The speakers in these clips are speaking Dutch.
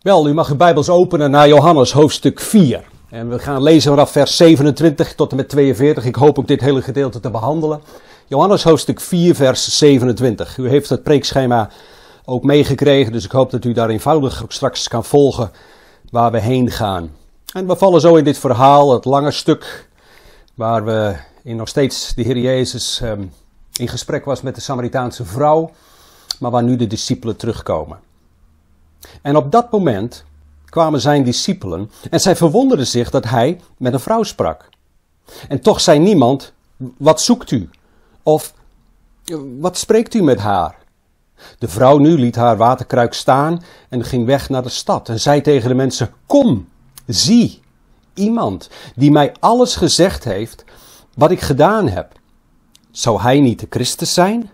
Wel, u mag uw Bijbels openen naar Johannes hoofdstuk 4. En we gaan lezen vanaf vers 27 tot en met 42. Ik hoop ook dit hele gedeelte te behandelen. Johannes hoofdstuk 4 vers 27. U heeft het preekschema ook meegekregen, dus ik hoop dat u daar eenvoudig ook straks kan volgen waar we heen gaan. En we vallen zo in dit verhaal, het lange stuk waar we nog steeds de Heer Jezus in gesprek was met de Samaritaanse vrouw, maar waar nu de discipelen terugkomen. En op dat moment kwamen zijn discipelen en zij verwonderden zich dat hij met een vrouw sprak. En toch zei niemand, wat zoekt u? Of, wat spreekt u met haar? De vrouw nu liet haar waterkruik staan en ging weg naar de stad en zei tegen de mensen, kom, zie, iemand die mij alles gezegd heeft wat ik gedaan heb. Zou hij niet de Christus zijn?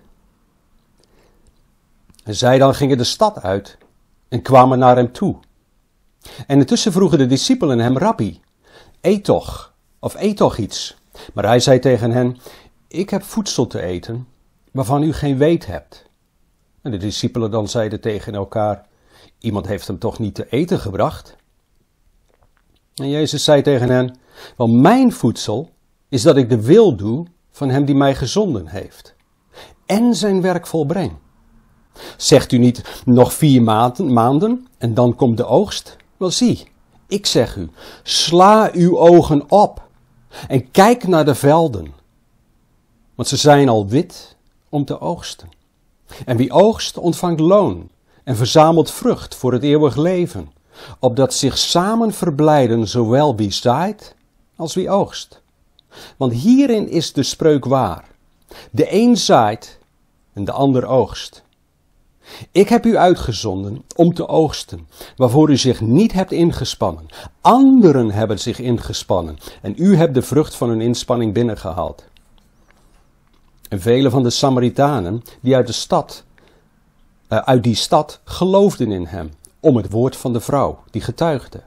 En zij dan gingen de stad uit en kwamen naar hem toe. En intussen vroegen de discipelen hem, Rabbi, eet toch iets. Maar hij zei tegen hen, ik heb voedsel te eten waarvan u geen weet hebt. En de discipelen dan zeiden tegen elkaar, iemand heeft hem toch niet te eten gebracht? En Jezus zei tegen hen, wel mijn voedsel is dat ik de wil doe van hem die mij gezonden heeft. En zijn werk volbreng. Zegt u niet nog 4 maanden en dan komt de oogst? Wel zie, ik zeg u, sla uw ogen op en kijk naar de velden. Want ze zijn al wit om te oogsten. En wie oogst ontvangt loon en verzamelt vrucht voor het eeuwig leven. Opdat zich samen verblijden zowel wie zaait als wie oogst. Want hierin is de spreuk waar. De een zaait en de ander oogst. Ik heb u uitgezonden om te oogsten, waarvoor u zich niet hebt ingespannen. Anderen hebben zich ingespannen en u hebt de vrucht van hun inspanning binnengehaald. En vele van de Samaritanen die uit die stad geloofden in hem, om het woord van de vrouw, die getuigde.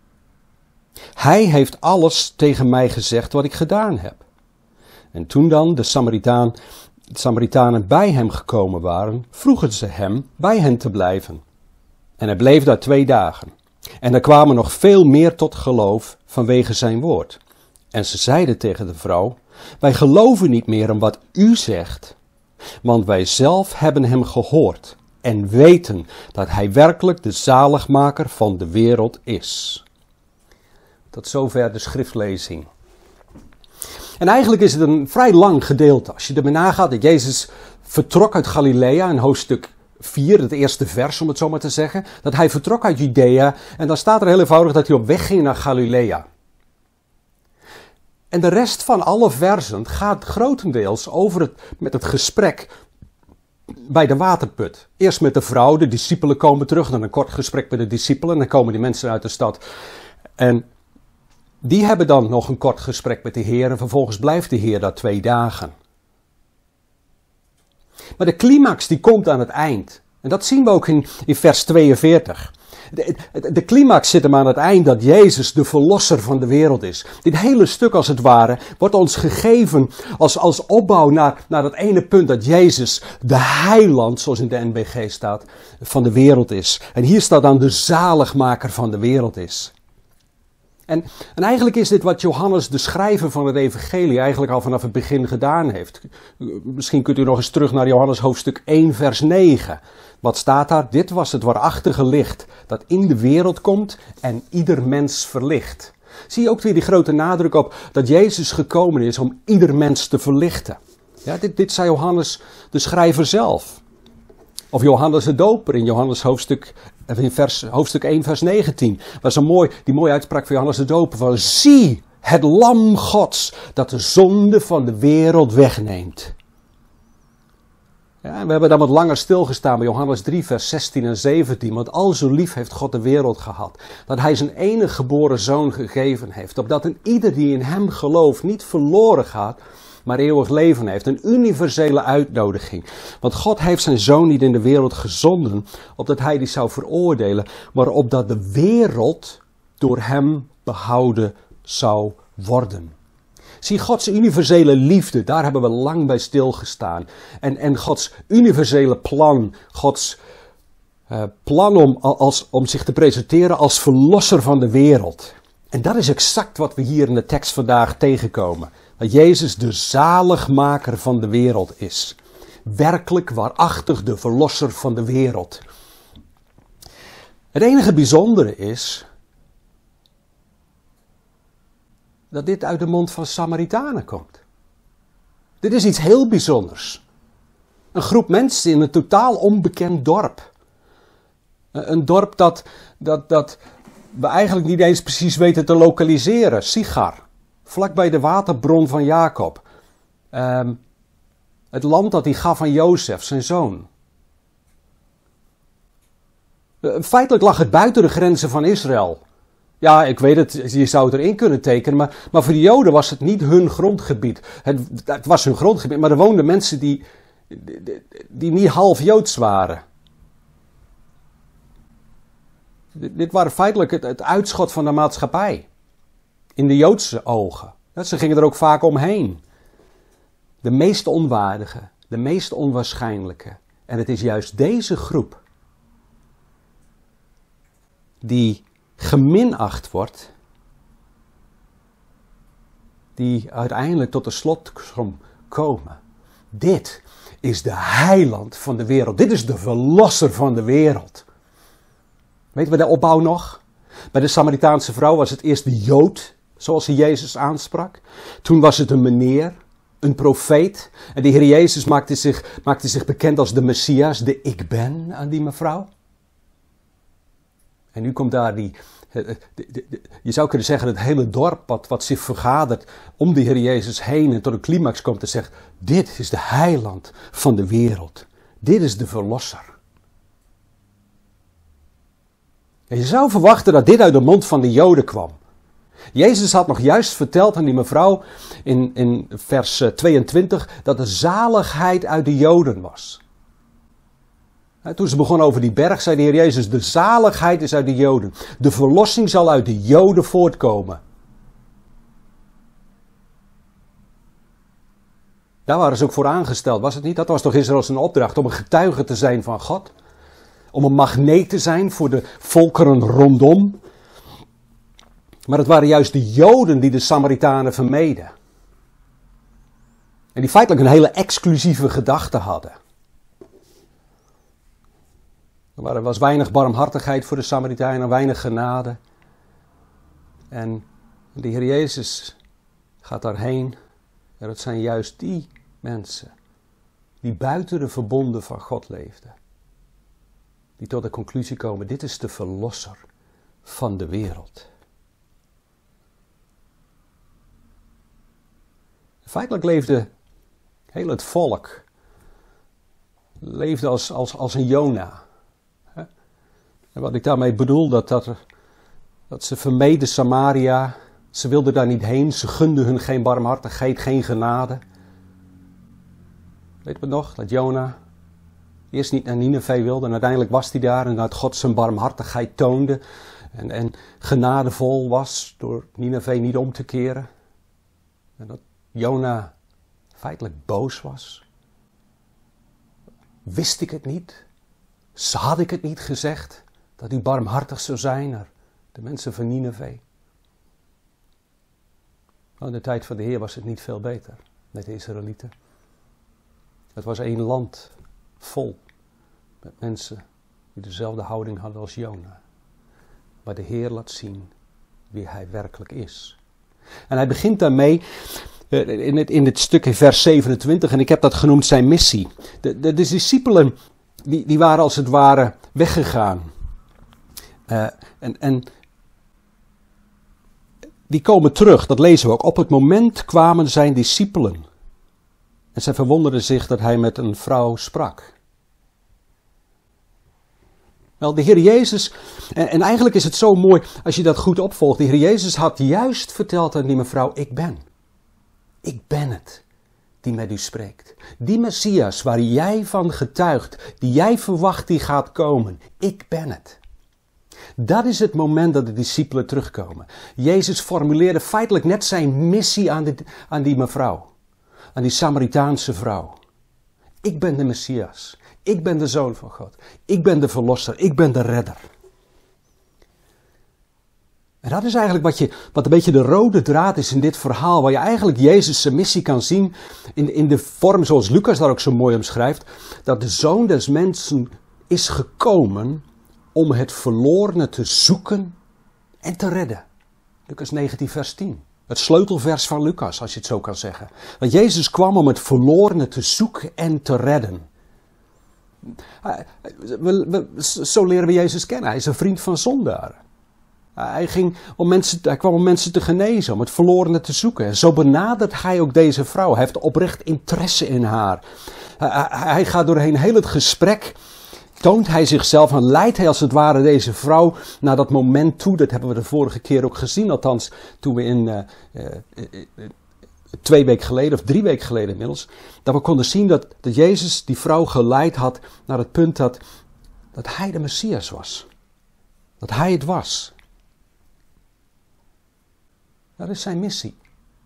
Hij heeft alles tegen mij gezegd wat ik gedaan heb. En toen dan de Samaritanen bij hem gekomen waren, vroegen ze hem bij hen te blijven. En hij bleef daar 2 dagen. En er kwamen nog veel meer tot geloof vanwege zijn woord. En ze zeiden tegen de vrouw, wij geloven niet meer in wat u zegt, want wij zelf hebben hem gehoord en weten dat hij werkelijk de zaligmaker van de wereld is. Tot zover de schriftlezing. En eigenlijk is het een vrij lang gedeelte. Als je ermee nagaat dat Jezus vertrok uit Galilea in hoofdstuk 4, het eerste vers om het zo maar te zeggen. Dat hij vertrok uit Judea en dan staat er heel eenvoudig dat hij op weg ging naar Galilea. En de rest van alle versen gaat grotendeels over met het gesprek bij de waterput. Eerst met de vrouw, de discipelen komen terug, dan een kort gesprek met de discipelen en dan komen die mensen uit de stad. En die hebben dan nog een kort gesprek met de Heer en vervolgens blijft de Heer daar 2 dagen. Maar de climax die komt aan het eind. En dat zien we ook in vers 42. De climax zit hem aan het eind dat Jezus de verlosser van de wereld is. Dit hele stuk als het ware wordt ons gegeven als opbouw naar dat ene punt dat Jezus de heiland, zoals in de NBG staat, van de wereld is. En hier staat dan de zaligmaker van de wereld is. En eigenlijk is dit wat Johannes, de schrijver van het evangelie, eigenlijk al vanaf het begin gedaan heeft. Misschien kunt u nog eens terug naar Johannes hoofdstuk 1 vers 9. Wat staat daar? Dit was het waarachtige licht dat in de wereld komt en ieder mens verlicht. Zie je ook weer die grote nadruk op dat Jezus gekomen is om ieder mens te verlichten. Ja, dit zei Johannes, de schrijver zelf. Of Johannes de Doper in Johannes hoofdstuk 1 vers 19. Was die mooie uitspraak van Johannes de Doper van zie het lam Gods dat de zonde van de wereld wegneemt. Ja, we hebben dan wat langer stilgestaan bij Johannes 3 vers 16 en 17. Want al zo lief heeft God de wereld gehad. Dat hij zijn enige geboren zoon gegeven heeft. Opdat een ieder die in hem gelooft niet verloren gaat, maar eeuwig leven heeft. Een universele uitnodiging. Want God heeft zijn zoon niet in de wereld gezonden, opdat hij die zou veroordelen, maar opdat de wereld door hem behouden zou worden. Zie, Gods universele liefde, daar hebben we lang bij stilgestaan. En Gods universele plan, Gods plan om zich te presenteren als verlosser van de wereld. En dat is exact wat we hier in de tekst vandaag tegenkomen. Dat Jezus de zaligmaker van de wereld is. Werkelijk waarachtig de verlosser van de wereld. Het enige bijzondere is dat dit uit de mond van Samaritanen komt. Dit is iets heel bijzonders. Een groep mensen in een totaal onbekend dorp. Een dorp dat we eigenlijk niet eens precies weten te lokaliseren. Sigar, vlakbij de waterbron van Jacob. Het land dat hij gaf aan Jozef, zijn zoon. Feitelijk lag het buiten de grenzen van Israël. Ja, ik weet het, je zou het erin kunnen tekenen, maar voor de Joden was het niet hun grondgebied. Het was hun grondgebied, maar er woonden mensen die niet half Joods waren. Dit waren feitelijk het uitschot van de maatschappij. In de Joodse ogen. Ze gingen er ook vaak omheen. De meest onwaardige, de meest onwaarschijnlijke. En het is juist deze groep die geminacht wordt, die uiteindelijk tot de slotsom komen. Dit is de heiland van de wereld. Dit is de verlosser van de wereld. Weten we de opbouw nog? Bij de Samaritaanse vrouw was het eerst de Jood, zoals hij Jezus aansprak. Toen was het een meneer, een profeet. En de Heer Jezus maakte zich bekend als de Messias, de ik ben aan die mevrouw. En nu komt daar je zou kunnen zeggen het hele dorp wat zich vergadert om de Heer Jezus heen en tot een climax komt en zegt, dit is de heiland van de wereld. Dit is de verlosser. En je zou verwachten dat dit uit de mond van de Joden kwam. Jezus had nog juist verteld aan die mevrouw in vers 22 dat de zaligheid uit de Joden was. Toen ze begon over die berg, zei de Heer Jezus, de zaligheid is uit de Joden. De verlossing zal uit de Joden voortkomen. Daar waren ze ook voor aangesteld, was het niet? Dat was toch Israëls een opdracht om een getuige te zijn van God? Om een magneet te zijn voor de volkeren rondom. Maar het waren juist de Joden die de Samaritanen vermeden. En die feitelijk een hele exclusieve gedachte hadden. Er was weinig barmhartigheid voor de Samaritanen, weinig genade. En de Heer Jezus gaat daarheen. En het zijn juist die mensen die buiten de verbonden van God leefden. Die tot de conclusie komen, dit is de verlosser van de wereld. Feitelijk leefde heel het volk leefde als een Jona. En wat ik daarmee bedoel, dat ze vermeden Samaria, ze wilden daar niet heen, ze gunden hun geen barmhartigheid, geen genade. Weet je nog, dat Jona eerst niet naar Nineve wilde en uiteindelijk was hij daar en dat God zijn barmhartigheid toonde en genadevol was door Nineve niet om te keren. En dat Jona feitelijk boos was. Wist ik het niet? Had ik het niet gezegd? Dat u barmhartig zou zijn naar de mensen van Nineve. In de tijd van de Heer was het niet veel beter met de Israëlieten. Het was één land vol met mensen die dezelfde houding hadden als Jona. Maar de Heer laat zien wie hij werkelijk is. En hij begint daarmee in dit stuk in vers 27 en ik heb dat genoemd zijn missie. De discipelen die waren als het ware weggegaan. En die komen terug, dat lezen we ook. Op het moment kwamen zijn discipelen. En zij verwonderden zich dat hij met een vrouw sprak. Wel, de Heer Jezus, en eigenlijk is het zo mooi als je dat goed opvolgt. De Heer Jezus had juist verteld aan die mevrouw, ik ben het die met u spreekt. Die Messias waar jij van getuigt, die jij verwacht die gaat komen, ik ben het. Dat is het moment dat de discipelen terugkomen. Jezus formuleerde feitelijk net zijn missie aan die mevrouw. Aan die Samaritaanse vrouw. Ik ben de Messias. Ik ben de Zoon van God. Ik ben de Verlosser. Ik ben de Redder. En dat is eigenlijk wat een beetje de rode draad is in dit verhaal. Waar je eigenlijk Jezus' zijn missie kan zien in de vorm zoals Lucas daar ook zo mooi omschrijft. Dat de Zoon des Mensen is gekomen om het verlorene te zoeken en te redden. Lucas 19 vers 10. Het sleutelvers van Lucas, als je het zo kan zeggen. Want Jezus kwam om het verlorene te zoeken en te redden. Zo leren we Jezus kennen. Hij is een vriend van zondaren. Hij kwam om mensen te genezen, om het verlorene te zoeken. En zo benadert hij ook deze vrouw. Hij heeft oprecht interesse in haar. Hij gaat doorheen heel het gesprek, toont hij zichzelf en leidt hij als het ware deze vrouw naar dat moment toe. Dat hebben we de vorige keer ook gezien, althans toen we 2 weken geleden of 3 weken geleden inmiddels, dat we konden zien dat Jezus die vrouw geleid had naar het punt dat hij de Messias was. Dat hij het was. Dat is zijn missie.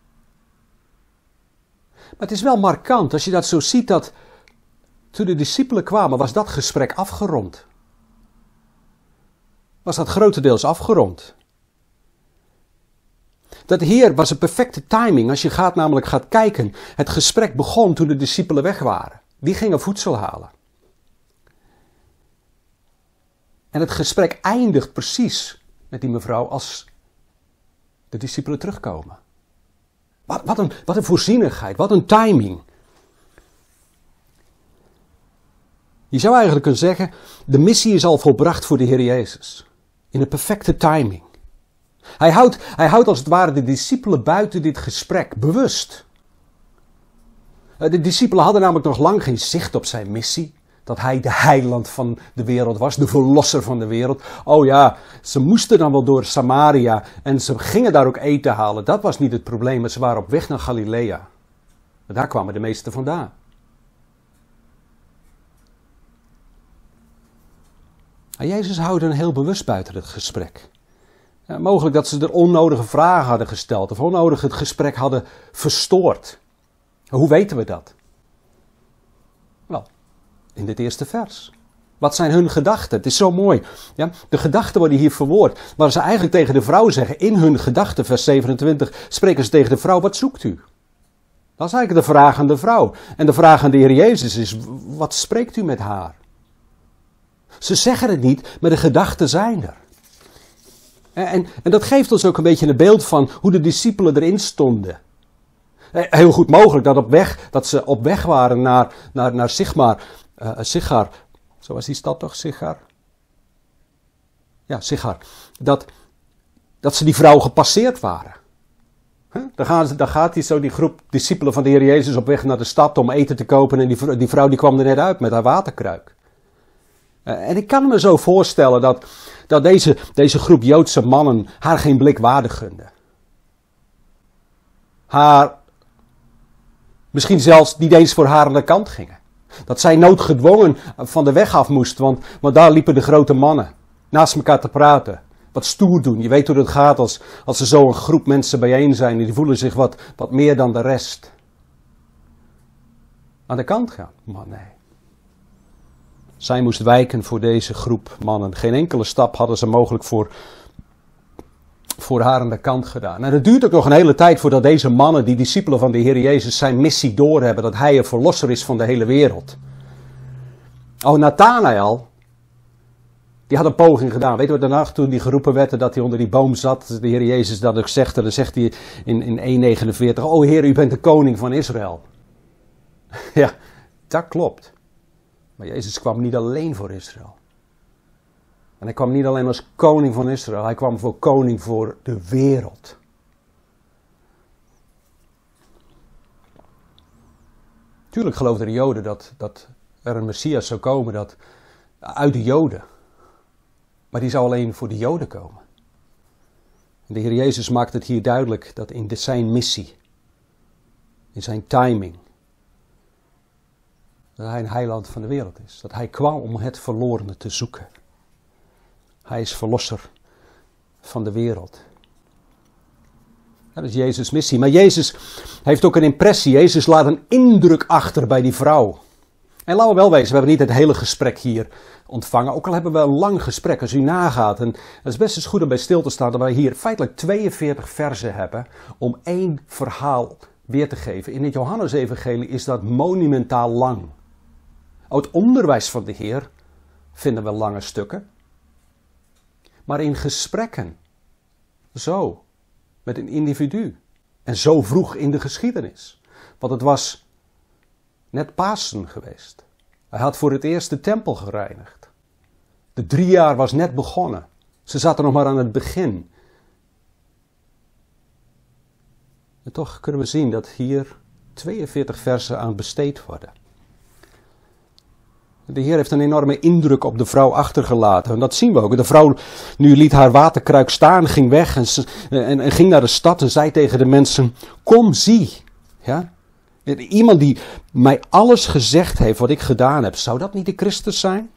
Maar het is wel markant als je dat zo ziet dat toen de discipelen kwamen was dat gesprek afgerond. Was dat grotendeels afgerond. Dat hier was een perfecte timing als je namelijk gaat kijken. Het gesprek begon toen de discipelen weg waren. Die gingen voedsel halen. En het gesprek eindigt precies met die mevrouw als de discipelen terugkomen. Wat een voorzienigheid, wat een timing. Je zou eigenlijk kunnen zeggen, de missie is al volbracht voor de Heer Jezus. In een perfecte timing. Hij houdt als het ware de discipelen buiten dit gesprek, bewust. De discipelen hadden namelijk nog lang geen zicht op zijn missie. Dat hij de heiland van de wereld was, de verlosser van de wereld. Oh ja, ze moesten dan wel door Samaria en ze gingen daar ook eten halen. Dat was niet het probleem, maar ze waren op weg naar Galilea. En daar kwamen de meesten vandaan. En Jezus houdt hen heel bewust buiten het gesprek. Ja, mogelijk dat ze er onnodige vragen hadden gesteld of onnodig het gesprek hadden verstoord. Hoe weten we dat? Wel, in dit eerste vers. Wat zijn hun gedachten? Het is zo mooi. Ja? De gedachten worden hier verwoord. Waar ze eigenlijk tegen de vrouw zeggen, in hun gedachten, vers 27, spreken ze tegen de vrouw, wat zoekt u? Dat is eigenlijk de vraag aan de vrouw. En de vraag aan de Heer Jezus is, wat spreekt u met haar? Ze zeggen het niet, maar de gedachten zijn er. En dat geeft ons ook een beetje een beeld van hoe de discipelen erin stonden. Heel goed mogelijk dat ze op weg waren naar Sichar. Zo was die stad toch, Sichar? Ja, Sichar. Dat ze die vrouw gepasseerd waren. Dan gaat die groep discipelen van de Heer Jezus op weg naar de stad om eten te kopen. En die vrouw die kwam er net uit met haar waterkruik. En ik kan me zo voorstellen dat deze groep Joodse mannen haar geen blik waardig gunden. Haar misschien zelfs niet eens voor haar aan de kant gingen. Dat zij noodgedwongen van de weg af moest, want daar liepen de grote mannen naast elkaar te praten. Wat stoer doen. Je weet hoe het gaat als er zo een groep mensen bijeen zijn en die voelen zich wat meer dan de rest. Aan de kant gaan? Maar nee. Zij moest wijken voor deze groep mannen. Geen enkele stap hadden ze mogelijk voor haar aan de kant gedaan. En het duurt ook nog een hele tijd voordat deze mannen, die discipelen van de Heer Jezus, zijn missie doorhebben. Dat hij een verlosser is van de hele wereld. Oh, Nathanael, die had een poging gedaan. Weet je wat daarna, toen die geroepen werd dat hij onder die boom zat, de Heer Jezus dat ook zegt. En dan zegt hij in 1:49, oh Heer, u bent de koning van Israël. Ja, dat klopt. Maar Jezus kwam niet alleen voor Israël. En hij kwam niet alleen als koning van Israël. Hij kwam voor koning voor de wereld. Tuurlijk geloofden de Joden dat er een Messias zou komen uit de Joden. Maar die zou alleen voor de Joden komen. En de Heer Jezus maakt het hier duidelijk dat in zijn missie, in zijn timing, dat hij een heiland van de wereld is. Dat hij kwam om het verlorene te zoeken. Hij is verlosser van de wereld. Dat is Jezus' missie. Maar Jezus heeft ook een impressie. Jezus laat een indruk achter bij die vrouw. En laten we wel wezen, we hebben niet het hele gesprek hier ontvangen. Ook al hebben we een lang gesprek, als u nagaat. En het is best eens goed om bij stil te staan dat wij hier feitelijk 42 versen hebben om één verhaal weer te geven. In het Johannesevangelie is dat monumentaal lang. Ook het onderwijs van de Heer vinden we lange stukken. Maar in gesprekken, zo, met een individu. En zo vroeg in de geschiedenis. Want het was net Pasen geweest. Hij had voor het eerst de tempel gereinigd. De 3 jaar was net begonnen. Ze zaten nog maar aan het begin. En toch kunnen we zien dat hier 42 versen aan besteed worden. De Heer heeft een enorme indruk op de vrouw achtergelaten. En dat zien we ook. De vrouw nu liet haar waterkruik staan, ging weg en ging naar de stad en zei tegen de mensen, kom zie. Ja? Iemand die mij alles gezegd heeft wat ik gedaan heb. Zou dat niet de Christus zijn?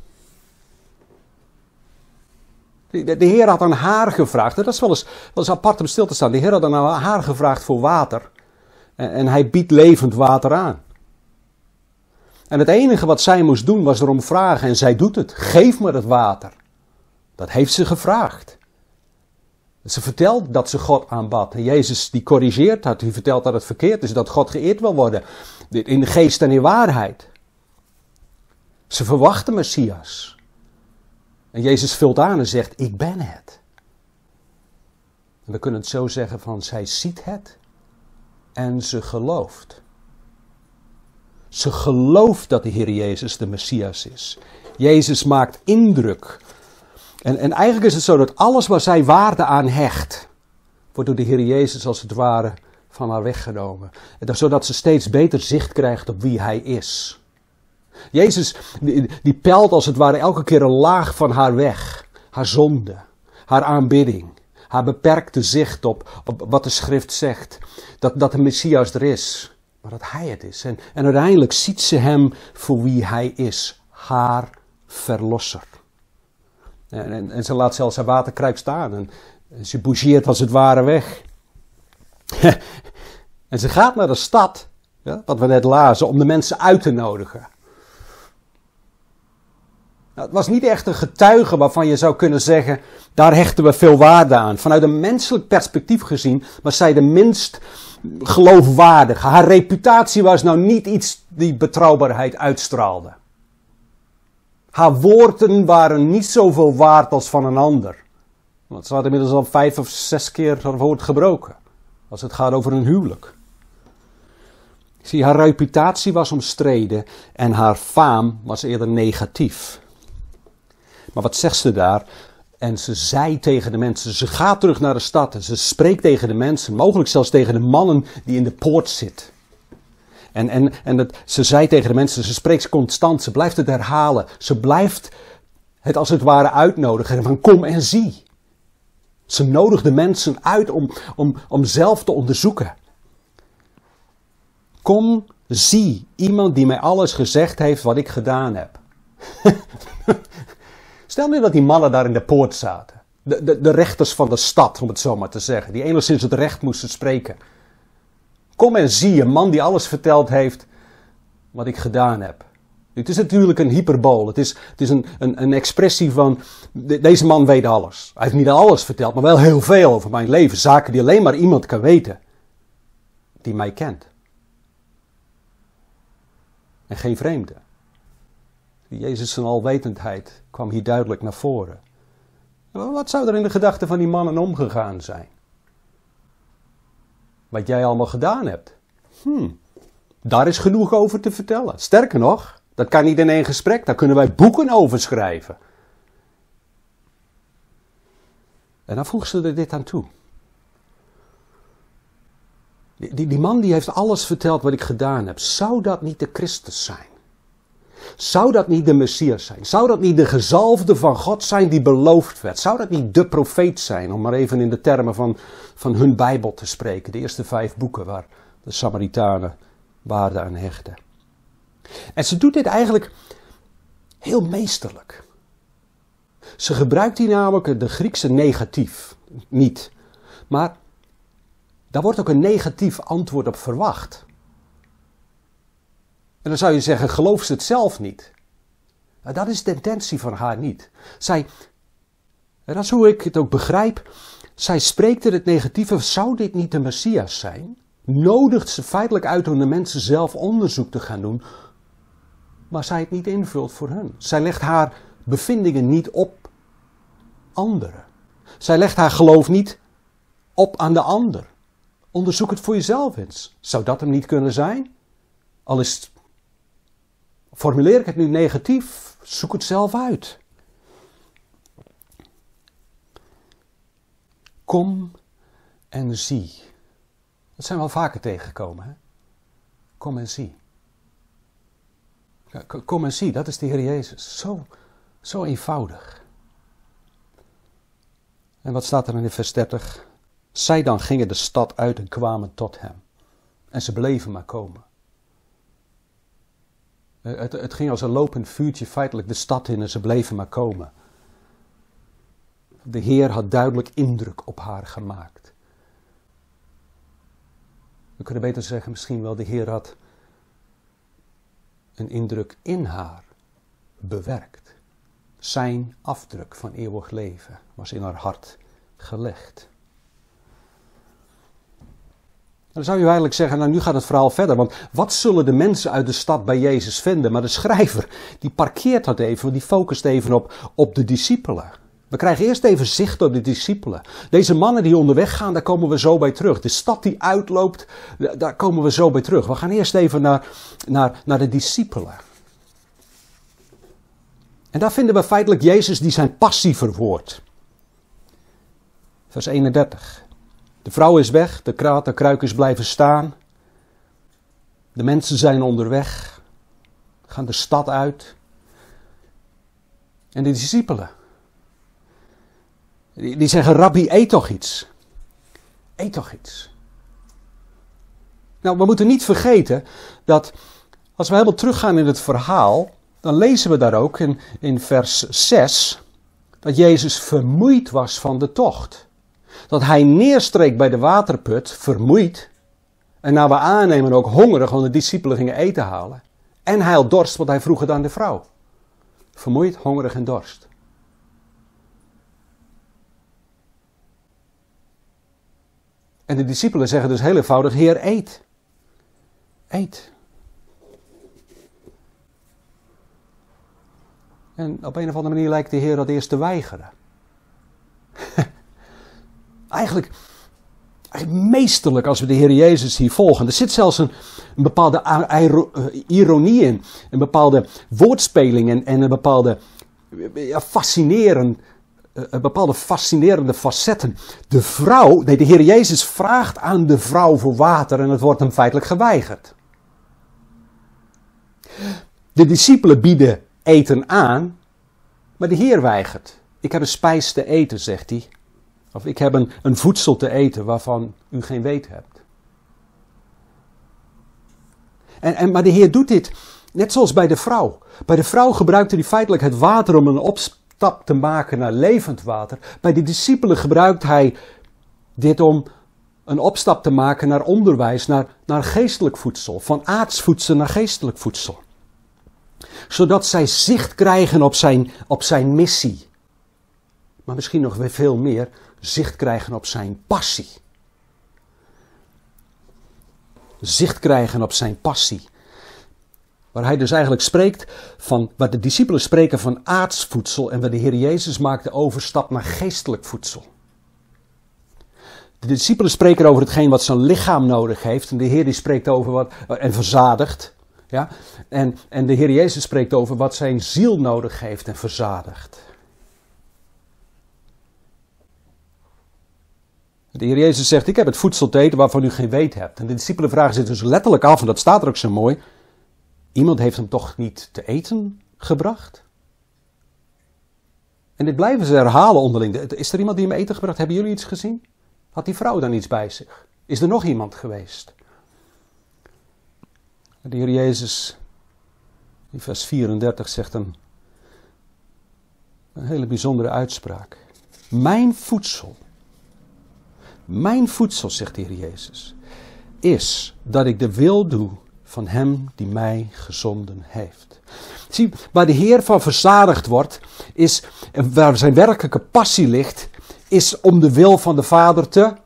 De Heer had aan haar gevraagd. Dat is wel eens apart om stil te staan. De Heer had aan haar gevraagd voor water. En hij biedt levend water aan. En het enige wat zij moest doen was erom vragen. En zij doet het. Geef me dat water. Dat heeft ze gevraagd. Ze vertelt dat ze God aanbad. En Jezus die corrigeert dat. Die vertelt dat het verkeerd is. Dat God geëerd wil worden. In de geest en in waarheid. Ze verwacht de Messias. En Jezus vult aan en zegt, ik ben het. En we kunnen het zo zeggen van, zij ziet het. En ze gelooft. Ze gelooft dat de Heer Jezus de Messias is. Jezus maakt indruk. En eigenlijk is het zo dat alles waar zij waarde aan hecht, wordt door de Heer Jezus als het ware van haar weggenomen. En zodat ze steeds beter zicht krijgt op wie Hij is. Jezus die pelt als het ware elke keer een laag van haar weg. Haar zonde, haar aanbidding, haar beperkte zicht op wat de schrift zegt. Dat de Messias er is. Maar dat Hij het is. En uiteindelijk ziet ze Hem voor wie Hij is. Haar verlosser. En ze laat zelfs haar waterkruik staan. En ze bougeert als het ware weg. En ze gaat naar de stad. Ja, wat we net lazen. Om de mensen uit te nodigen. Nou, het was niet echt een getuige waarvan je zou kunnen zeggen. Daar hechten we veel waarde aan. Vanuit een menselijk perspectief gezien was zij de minst geloofwaardige. Haar reputatie was nou niet iets die betrouwbaarheid uitstraalde. Haar woorden waren niet zoveel waard als van een ander. Want ze had inmiddels al 5 of 6 keer haar woord gebroken. Als het gaat over een huwelijk. Zie, haar reputatie was omstreden en haar faam was eerder negatief. Maar wat zegt ze daar? En ze zei tegen de mensen, ze gaat terug naar de stad en ze spreekt tegen de mensen, mogelijk zelfs tegen de mannen die in de poort zitten. Ze zei tegen de mensen, ze spreekt constant, ze blijft het herhalen. Ze blijft het als het ware uitnodigen van kom en zie. Ze nodigt de mensen uit om zelf te onderzoeken. Kom, zie iemand die mij alles gezegd heeft wat ik gedaan heb. Stel nu dat die mannen daar in de poort zaten. De rechters van de stad, om het zo maar te zeggen. Die enigszins het recht moesten spreken. Kom en zie een man die alles verteld heeft wat ik gedaan heb. Het is natuurlijk een hyperbool. Het is een expressie van, deze man weet alles. Hij heeft niet alles verteld, maar wel heel veel over mijn leven. Zaken die alleen maar iemand kan weten. Die mij kent. En geen vreemde. Jezus' zijn alwetendheid kwam hier duidelijk naar voren. Wat zou er in de gedachten van die mannen omgegaan zijn? Wat jij allemaal gedaan hebt. Daar is genoeg over te vertellen. Sterker nog, dat kan niet in één gesprek. Daar kunnen wij boeken over schrijven. En dan voegt ze er dit aan toe. Die man die heeft alles verteld wat ik gedaan heb. Zou dat niet de Christus zijn? Zou dat niet de Messias zijn? Zou dat niet de gezalfde van God zijn die beloofd werd? Zou dat niet de profeet zijn? Om maar even in de termen van hun Bijbel te spreken. De eerste 5 boeken waar de Samaritanen waarde aan hechten. En ze doet dit eigenlijk heel meesterlijk. Ze gebruikt hier namelijk de Griekse negatief. Niet. Maar daar wordt ook een negatief antwoord op verwacht. En dan zou je zeggen, gelooft ze het zelf niet? Nou, dat is de intentie van haar niet. En dat is hoe ik het ook begrijp. Zij spreekt in het negatieve, zou dit niet de Messias zijn? Nodigt ze feitelijk uit om de mensen zelf onderzoek te gaan doen, maar zij het niet invult voor hen. Zij legt haar bevindingen niet op anderen. Zij legt haar geloof niet op aan de ander. Onderzoek het voor jezelf eens. Zou dat hem niet kunnen zijn? Al formuleer ik het nu negatief, zoek het zelf uit. Kom en zie. Dat zijn we al vaker tegengekomen. Hè? Kom en zie. Ja, kom en zie, dat is de Heer Jezus. Zo eenvoudig. En wat staat er in vers 30? Zij dan gingen de stad uit en kwamen tot hem. En ze bleven maar komen. Het ging als een lopend vuurtje feitelijk de stad in en ze bleven maar komen. De Heer had duidelijk indruk op haar gemaakt. We kunnen beter zeggen misschien wel, de Heer had een indruk in haar bewerkt. Zijn afdruk van eeuwig leven was in haar hart gelegd. Dan zou je eigenlijk zeggen, nou nu gaat het verhaal verder, want wat zullen de mensen uit de stad bij Jezus vinden? Maar de schrijver, die parkeert dat even, die focust even op de discipelen. We krijgen eerst even zicht op de discipelen. Deze mannen die onderweg gaan, daar komen we zo bij terug. De stad die uitloopt, daar komen we zo bij terug. We gaan eerst even naar de discipelen. En daar vinden we feitelijk Jezus die zijn passie verwoordt. Vers 31. De vrouw is weg, de kruik is blijven staan. De mensen zijn onderweg, gaan de stad uit. En de discipelen, die zeggen, Rabbi, eet toch iets. Eet toch iets. Nou, we moeten niet vergeten dat als we helemaal teruggaan in het verhaal, dan lezen we daar ook in vers 6 dat Jezus vermoeid was van de tocht. Dat hij neerstreek bij de waterput, vermoeid. En naar we aannemen ook hongerig, want de discipelen gingen eten halen. En hij had dorst, want hij vroeg het aan de vrouw. Vermoeid, hongerig en dorst. En de discipelen zeggen dus heel eenvoudig, Heer, eet. Eet. En op een of andere manier lijkt de Heer dat eerst te weigeren. Eigenlijk meesterlijk als we de Heer Jezus hier volgen. Er zit zelfs een bepaalde ironie in. Een bepaalde woordspeling en een bepaalde fascinerende facetten. De Heer Jezus vraagt aan de vrouw voor water en het wordt hem feitelijk geweigerd. De discipelen bieden eten aan, maar de Heer weigert. Ik heb een spijs te eten, zegt hij. Of ik heb een voedsel te eten waarvan u geen weet hebt. Maar de Heer doet dit net zoals bij de vrouw. Bij de vrouw gebruikte hij feitelijk het water om een opstap te maken naar levend water. Bij de discipelen gebruikt hij dit om een opstap te maken naar onderwijs, naar geestelijk voedsel. Van aards voedsel naar geestelijk voedsel. Zodat zij zicht krijgen op zijn missie. Maar misschien nog weer veel meer, zicht krijgen op zijn passie. Zicht krijgen op zijn passie. Waar hij dus eigenlijk spreekt waar de discipelen spreken van aards voedsel en waar de Heer Jezus maakt de overstap naar geestelijk voedsel. De discipelen spreken over hetgeen wat zijn lichaam nodig heeft en de Heer die spreekt over en verzadigt. Ja? En de Heer Jezus spreekt over wat zijn ziel nodig heeft en verzadigt. De Heer Jezus zegt, ik heb het voedsel te eten waarvan u geen weet hebt. En de discipelen vragen zich dus letterlijk af, en dat staat er ook zo mooi. Iemand heeft hem toch niet te eten gebracht? En dit blijven ze herhalen onderling. Is er iemand die hem eten gebracht? Hebben jullie iets gezien? Had die vrouw dan iets bij zich? Is er nog iemand geweest? De Heer Jezus, in vers 34, zegt een hele bijzondere uitspraak. Mijn voedsel, zegt de Heer Jezus, is dat ik de wil doe van hem die mij gezonden heeft. Zie, waar de Heer van verzadigd wordt, is, waar zijn werkelijke passie ligt, is om de wil van de Vader te,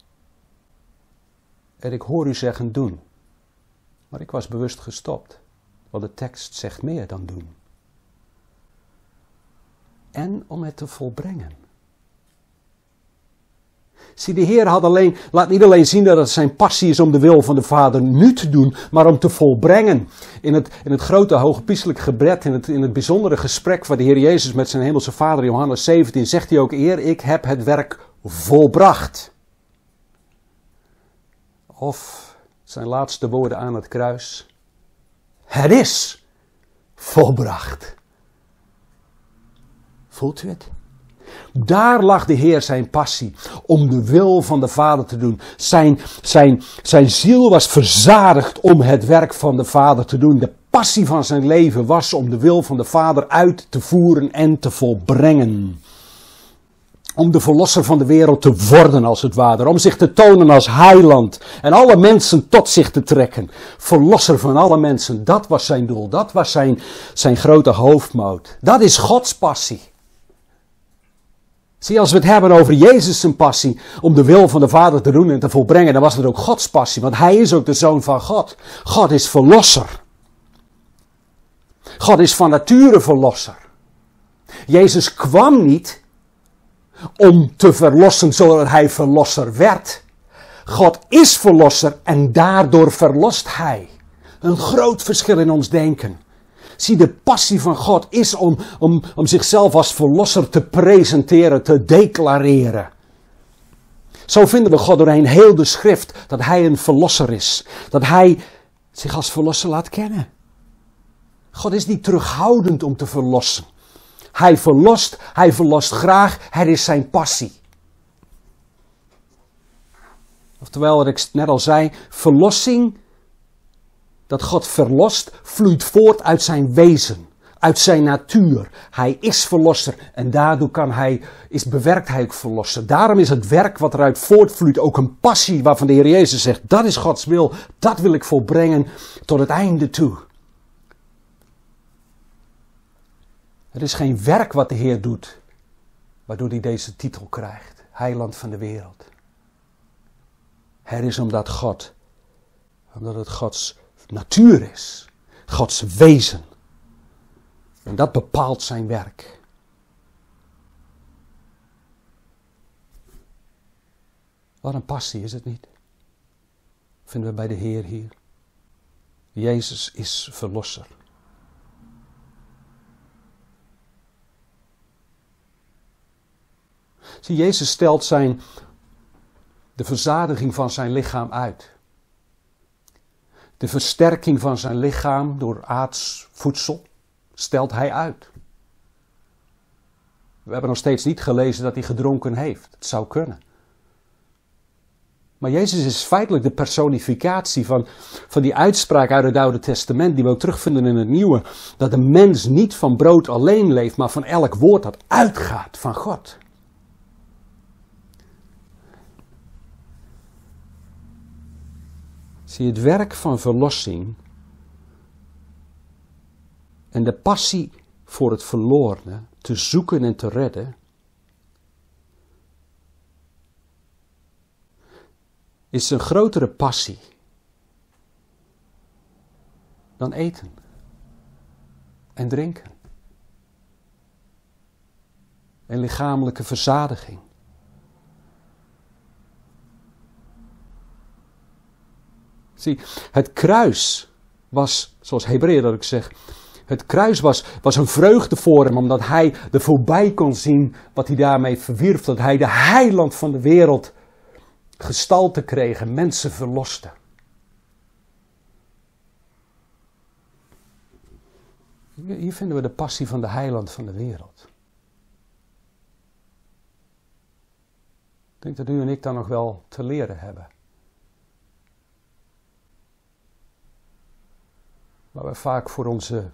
en ik hoor u zeggen doen. Maar ik was bewust gestopt, want de tekst zegt meer dan doen. En om het te volbrengen. Zie, de Heer laat niet alleen zien dat het zijn passie is om de wil van de Vader nu te doen, maar om te volbrengen. In het grote hoogpriestelijk gebed, in het bijzondere gesprek van de Heer Jezus met zijn hemelse Vader, Johannes 17, zegt hij ook: Eer, ik heb het werk volbracht. Of zijn laatste woorden aan het kruis: het is volbracht. Voelt u het? Daar lag de Heer zijn passie, om de wil van de Vader te doen. Zijn ziel was verzadigd om het werk van de Vader te doen. De passie van zijn leven was om de wil van de Vader uit te voeren en te volbrengen. Om de verlosser van de wereld te worden als het ware. Om zich te tonen als heiland. En alle mensen tot zich te trekken. Verlosser van alle mensen. Dat was zijn doel. Dat was zijn grote hoofdmoot. Dat is Gods passie. Zie, als we het hebben over Jezus zijn passie. Om de wil van de Vader te doen en te volbrengen. Dan was het ook Gods passie. Want hij is ook de Zoon van God. God is verlosser. God is van nature verlosser. Jezus kwam niet om te verlossen zodat hij verlosser werd. God is verlosser en daardoor verlost hij. Een groot verschil in ons denken. Zie, de passie van God is om zichzelf als verlosser te presenteren, te declareren. Zo vinden we God doorheen heel de schrift, dat hij een verlosser is. Dat hij zich als verlosser laat kennen. God is niet terughoudend om te verlossen. Hij verlost graag, het is zijn passie. Oftewel, wat ik net al zei, verlossing, dat God verlost, vloeit voort uit zijn wezen, uit zijn natuur. Hij is verlosser en daardoor bewerkt hij ook verlosser. Daarom is het werk wat eruit voortvloeit ook een passie waarvan de Heer Jezus zegt, dat is Gods wil, dat wil ik volbrengen tot het einde toe. Het is geen werk wat de Heer doet, waardoor hij deze titel krijgt, heiland van de wereld. Het is omdat het Gods natuur is, Gods wezen. En dat bepaalt zijn werk. Wat een passie is het niet? Vinden we bij de Heer hier. Jezus is verlosser. Zie, Jezus stelt de verzadiging van zijn lichaam uit. De versterking van zijn lichaam door aards voedsel stelt hij uit. We hebben nog steeds niet gelezen dat hij gedronken heeft. Het zou kunnen. Maar Jezus is feitelijk de personificatie van die uitspraak uit het Oude Testament, die we ook terugvinden in het Nieuwe. Dat de mens niet van brood alleen leeft, maar van elk woord dat uitgaat van God. Zie, het werk van verlossing en de passie voor het verlorene te zoeken en te redden, is een grotere passie dan eten en drinken en lichamelijke verzadiging. Zie, het kruis was, zoals Hebreeën dat ik zeg, het kruis was een vreugde voor hem, omdat hij er voorbij kon zien wat hij daarmee verwierf, dat hij de heiland van de wereld gestalte kreeg en mensen verloste. Hier vinden we de passie van de heiland van de wereld. Ik denk dat u en ik daar nog wel te leren hebben. Waar we vaak voor onze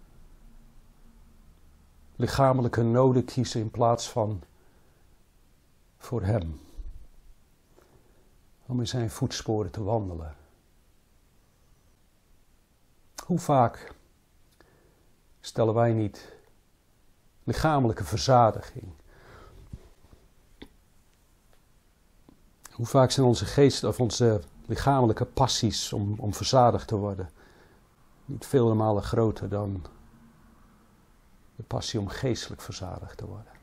lichamelijke noden kiezen in plaats van voor hem. Om in zijn voetsporen te wandelen. Hoe vaak stellen wij niet lichamelijke verzadiging? Hoe vaak zijn onze geest of onze lichamelijke passies om verzadigd te worden niet vele malen groter dan de passie om geestelijk verzadigd te worden?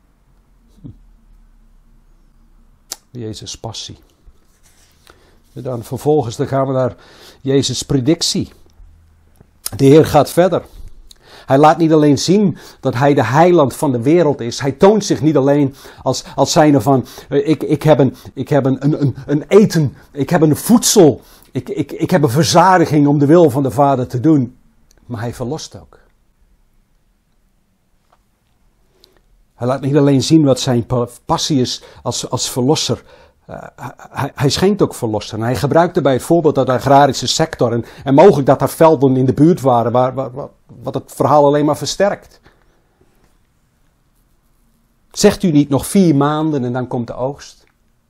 Jezus' passie. En dan vervolgens gaan we naar Jezus' predictie. De Heer gaat verder. Hij laat niet alleen zien dat hij de heiland van de wereld is. Hij toont zich niet alleen als zijnde van, ik heb een eten, ik heb een voedsel, ik heb een verzadiging om de wil van de Vader te doen. Maar hij verlost ook. Hij laat niet alleen zien wat zijn passie is als verlosser. Hij schenkt ook verlossen. En hij gebruikte bij het voorbeeld uit de agrarische sector. En mogelijk dat er velden in de buurt waren wat het verhaal alleen maar versterkt. Zegt u niet nog 4 maanden en dan komt de oogst?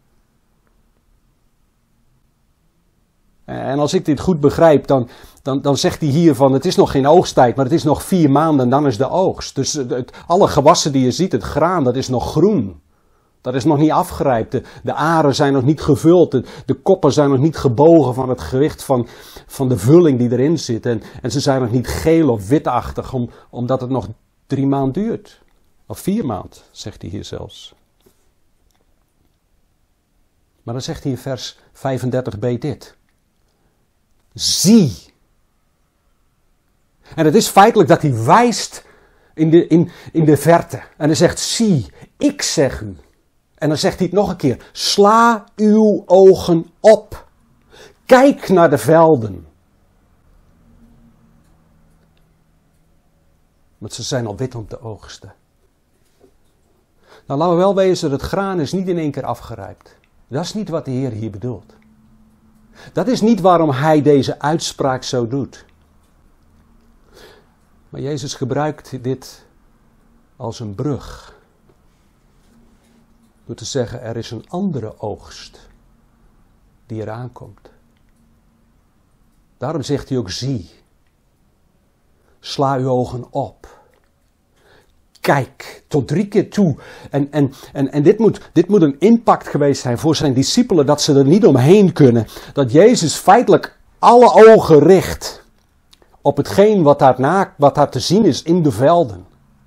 En als ik dit goed begrijp, dan zegt hij hier van het is nog geen oogsttijd, maar het is nog 4 maanden en dan is de oogst. Dus alle gewassen die je ziet, het graan, dat is nog groen. Dat is nog niet afgerijpt. De aren zijn nog niet gevuld. De koppen zijn nog niet gebogen van het gewicht van de vulling die erin zit. En ze zijn nog niet geel of witachtig, omdat het nog 3 maanden duurt. Of 4 maanden, zegt hij hier zelfs. Maar dan zegt hij in vers 35b dit. Zie. En het is feitelijk dat hij wijst in de verte. En hij zegt, zie, ik zeg u. En dan zegt hij het nog een keer. Sla uw ogen op. Kijk naar de velden. Want ze zijn al wit om te oogsten. Nou, laten we wel wezen, het graan is niet in één keer afgerijpt. Dat is niet wat de Heer hier bedoelt. Dat is niet waarom hij deze uitspraak zo doet. Maar Jezus gebruikt dit als een brug. Door te zeggen, er is een andere oogst die eraan komt. Daarom zegt hij ook, zie. Sla uw ogen op. Kijk, tot 3 keer toe. En dit moet een impact geweest zijn voor zijn discipelen, dat ze er niet omheen kunnen. Dat Jezus feitelijk alle ogen richt op hetgeen wat daar te zien is in de velden.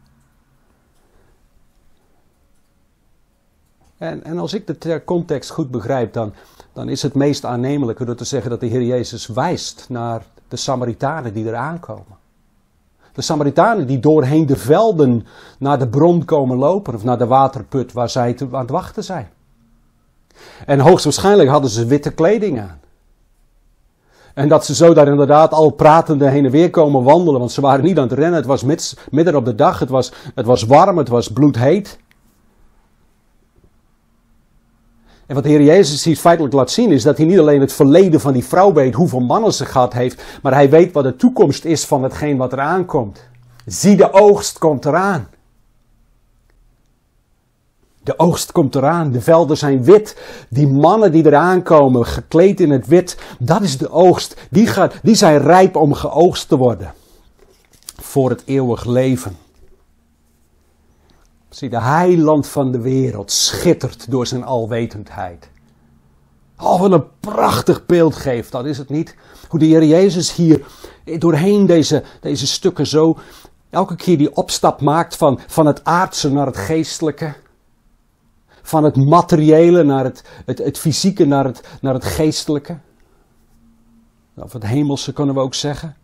En als ik de context goed begrijp, dan is het meest aannemelijker door te zeggen dat de Heer Jezus wijst naar de Samaritanen die eraan komen. De Samaritanen die doorheen de velden naar de bron komen lopen of naar de waterput waar zij aan het wachten zijn. En hoogstwaarschijnlijk hadden ze witte kleding aan. En dat ze zo daar inderdaad al pratende heen en weer komen wandelen, want ze waren niet aan het rennen. Het was midden op de dag, het was warm, het was bloedheet. En wat de Heer Jezus hier feitelijk laat zien is dat hij niet alleen het verleden van die vrouw weet, hoeveel mannen ze gehad heeft, maar hij weet wat de toekomst is van hetgeen wat eraan komt. Zie, de oogst komt eraan. De oogst komt eraan, de velden zijn wit. Die mannen die eraan komen, gekleed in het wit, dat is de oogst. Die zijn rijp om geoogst te worden. Voor het eeuwig leven. Zie, de heiland van de wereld schittert door zijn alwetendheid. Oh, wat een prachtig beeld geeft, dat is het niet? Hoe de Heer Jezus hier doorheen deze stukken zo, elke keer die opstap maakt van het aardse naar het geestelijke. Van het materiële naar het fysieke naar het geestelijke. Of het hemelse kunnen we ook zeggen.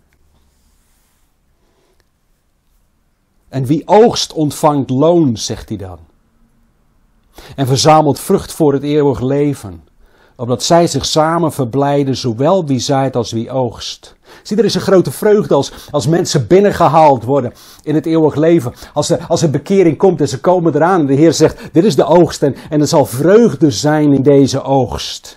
En wie oogst ontvangt loon, zegt hij dan. En verzamelt vrucht voor het eeuwig leven. Opdat zij zich samen verblijden, zowel wie zaait als wie oogst. Zie, er is een grote vreugde als mensen binnengehaald worden in het eeuwig leven. Als er bekering komt en ze komen eraan en de Heer zegt, dit is de oogst en er zal vreugde zijn in deze oogst.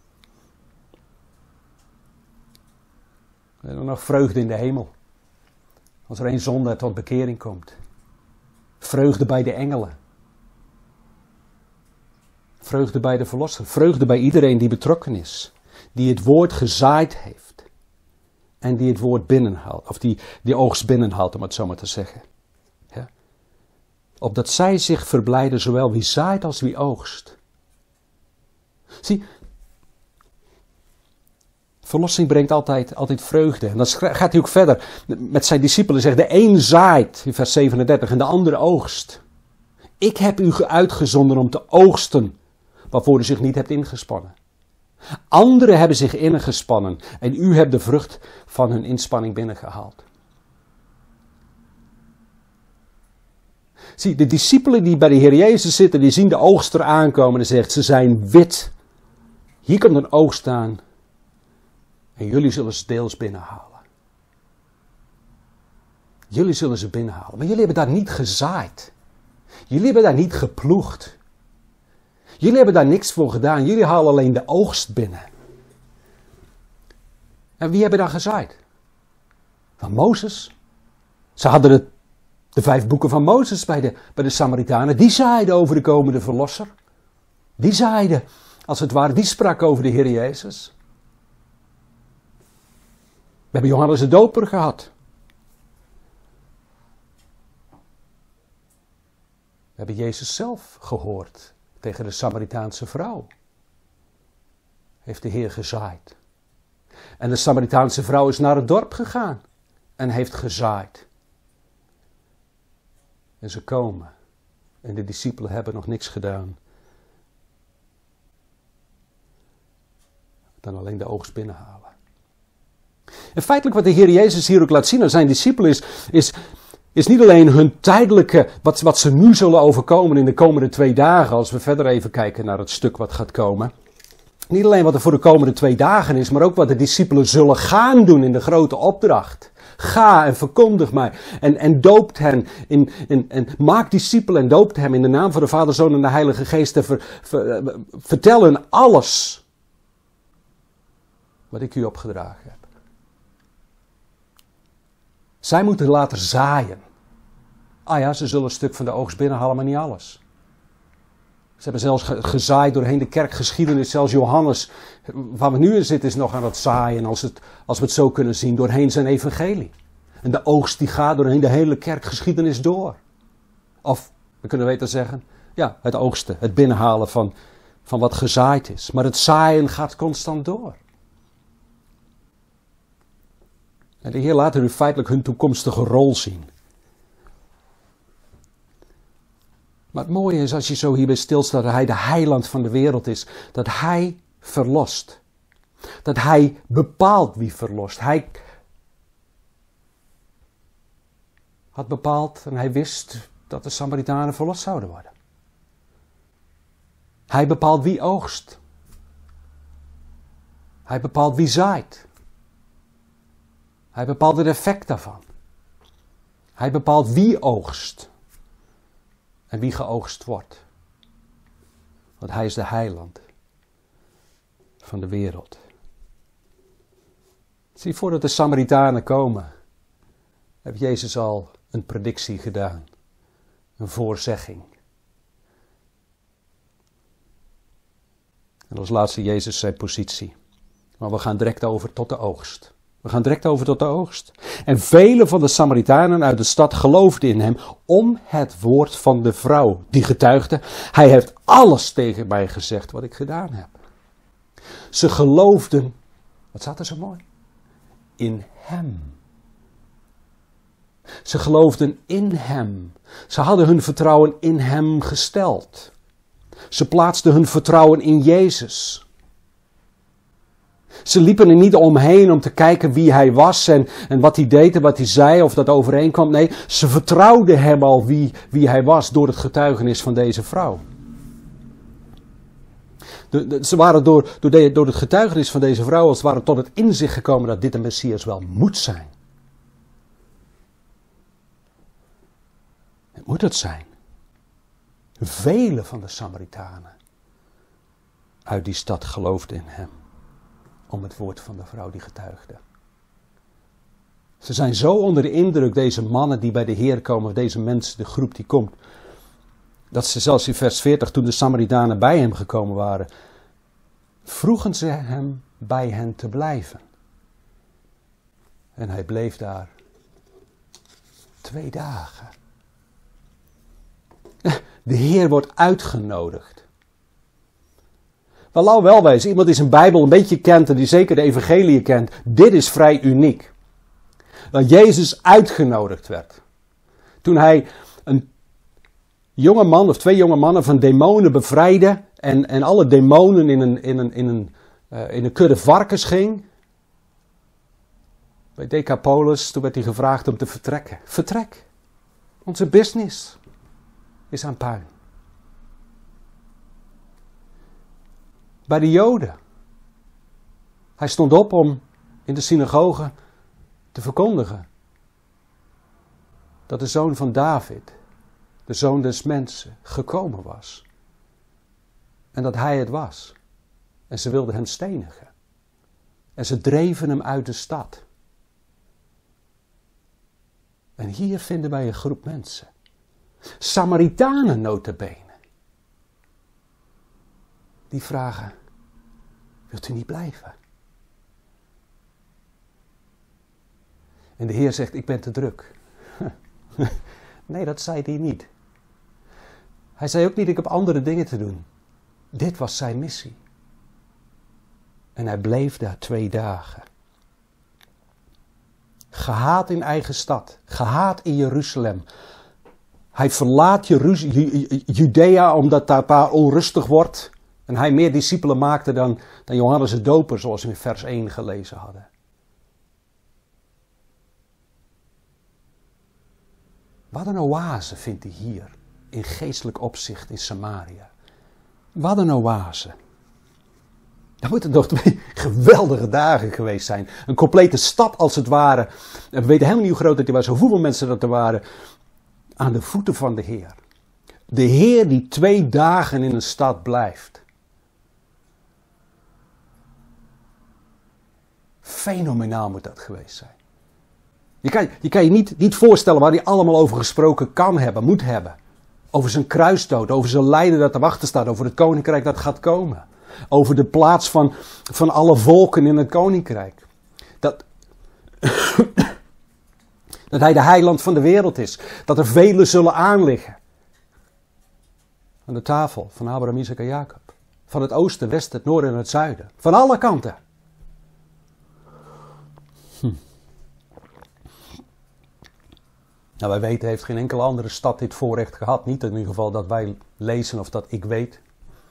En dan nog vreugde in de hemel. Als er een zondaar tot bekering komt. Vreugde bij de engelen. Vreugde bij de verlosser. Vreugde bij iedereen die betrokken is. Die het woord gezaaid heeft. en die het woord binnenhaalt, of die oogst binnenhaalt, om het zo maar te zeggen. Ja? Opdat zij zich verblijden, zowel wie zaait als wie oogst. Zie, verlossing brengt altijd vreugde. En dan gaat hij ook verder met zijn discipelen. Zegt, de een zaait, in vers 37, en de andere oogst. Ik heb u uitgezonden om te oogsten, waarvoor u zich niet hebt ingespannen. Anderen hebben zich ingespannen en u hebt de vrucht van hun inspanning binnengehaald. Zie, de discipelen die bij de Heer Jezus zitten, die zien de oogster aankomen en zegt, ze zijn wit. Hier komt een oogst aan en jullie zullen ze deels binnenhalen. Jullie zullen ze binnenhalen, maar jullie hebben daar niet gezaaid. Jullie hebben daar niet geploegd. Jullie hebben daar niks voor gedaan. Jullie halen alleen de oogst binnen. En wie hebben daar gezaaid? Van Mozes. Ze hadden de 5 boeken van Mozes bij de Samaritanen. Die zaaiden over de komende verlosser. Die zaaiden, als het ware, die sprak over de Heer Jezus. We hebben Johannes de Doper gehad. We hebben Jezus zelf gehoord tegen de Samaritaanse vrouw. Heeft de Heer gezaaid. En de Samaritaanse vrouw is naar het dorp gegaan en heeft gezaaid. En ze komen. En de discipelen hebben nog niks gedaan. Dan alleen de oogst binnenhalen. En feitelijk wat de Heer Jezus hier ook laat zien aan zijn discipelen is niet alleen hun tijdelijke, wat ze nu zullen overkomen in de komende 2 dagen, als we verder even kijken naar het stuk wat gaat komen. Niet alleen wat er voor de komende 2 dagen is, maar ook wat de discipelen zullen gaan doen in de grote opdracht. Ga en verkondig mij en doopt hen en maak discipelen en doopt hem in de naam van de Vader, Zoon en de Heilige Geest en vertel hun alles wat ik u opgedragen heb. Zij moeten laten zaaien. Ah ja, ze zullen een stuk van de oogst binnenhalen, maar niet alles. Ze hebben zelfs gezaaid doorheen de kerkgeschiedenis. Zelfs Johannes, waar we nu in zitten, is nog aan het zaaien, als we het zo kunnen zien, doorheen zijn evangelie. En de oogst die gaat doorheen de hele kerkgeschiedenis door. Of, we kunnen beter zeggen, ja, het oogsten, het binnenhalen van wat gezaaid is. Maar het zaaien gaat constant door. En de Heer laat er feitelijk hun toekomstige rol zien. Maar het mooie is, als je zo hierbij stilstaat, dat hij de heiland van de wereld is. Dat hij verlost. Dat hij bepaalt wie verlost. Hij had bepaald en hij wist dat de Samaritanen verlost zouden worden. Hij bepaalt wie oogst. Hij bepaalt wie zaait. Hij bepaalt het effect daarvan. Hij bepaalt wie oogst. En wie geoogst wordt. Want hij is de heiland van de wereld. Zie, voordat de Samaritanen komen, heeft Jezus al een predictie gedaan. Een voorzegging. En als laatste Jezus zijn positie. Maar we gaan direct over tot de oogst. We gaan direct over tot de oogst. En vele van de Samaritanen uit de stad geloofden in hem om het woord van de vrouw. Die getuigde, hij heeft alles tegen mij gezegd wat ik gedaan heb. Ze geloofden, wat staat er zo mooi? In hem. Ze geloofden in hem. Ze hadden hun vertrouwen in hem gesteld. Ze plaatsten hun vertrouwen in Jezus. Ze liepen er niet omheen om te kijken wie hij was en wat hij deed en wat hij zei of dat overeenkwam. Nee, ze vertrouwden hem al wie hij was door het getuigenis van deze vrouw. Ze waren door het getuigenis van deze vrouw als het ware tot het inzicht gekomen dat dit een Messias wel moet zijn. Het moet het zijn. Vele van de Samaritanen uit die stad geloofden in hem. Om het woord van de vrouw die getuigde. Ze zijn zo onder de indruk, deze mannen die bij de Heer komen, deze mensen, de groep die komt, dat ze zelfs in vers 40, toen de Samaritanen bij hem gekomen waren, vroegen ze hem bij hen te blijven. En hij bleef daar 2 dagen. De Heer wordt uitgenodigd. Wel, wel wezen, iemand die zijn Bijbel een beetje kent en die zeker de evangelie kent. Dit is vrij uniek. Dat Jezus uitgenodigd werd. Toen hij een jonge man of 2 jonge mannen van demonen bevrijdde. En alle demonen in een kudde varkens ging. Bij Decapolis, toen werd hij gevraagd om te vertrekken. Vertrek. Onze business is aan puin. Bij de Joden. Hij stond op om in de synagoge te verkondigen dat de zoon van David, de zoon des mensen, gekomen was. En dat hij het was. En ze wilden hem stenigen. En ze dreven hem uit de stad. En hier vinden wij een groep mensen. Samaritanen nota bene. Die vragen, wilt u niet blijven? En de Heer zegt, ik ben te druk. Nee, dat zei hij niet. Hij zei ook niet, ik heb andere dingen te doen. Dit was zijn missie. En hij bleef daar 2 dagen. Gehaat in eigen stad. Gehaat in Jeruzalem. Hij verlaat Judea omdat daar onrustig wordt. En hij meer discipelen maakte dan Johannes de Doper, zoals we in vers 1 gelezen hadden. Wat een oase vindt hij hier, in geestelijk opzicht in Samaria. Wat een oase. Dat moeten toch 2 geweldige dagen geweest zijn. Een complete stad als het ware. En we weten helemaal niet hoe groot het was, hoeveel mensen dat er waren. Aan de voeten van de Heer. De Heer die 2 dagen in een stad blijft. Fenomenaal moet dat geweest zijn. Je kan je niet voorstellen waar hij allemaal over gesproken kan hebben, moet hebben. Over zijn kruisdood, over zijn lijden dat erachter staat, over het koninkrijk dat gaat komen. Over de plaats van alle volken in het koninkrijk. Dat hij de heiland van de wereld is. Dat er velen zullen aanliggen. Aan de tafel van Abraham, Isaac en Jacob. Van het oosten, westen, het noorden en het zuiden. Van alle kanten. Nou, wij weten, heeft geen enkele andere stad dit voorrecht gehad. Niet in ieder geval dat wij lezen of dat ik weet.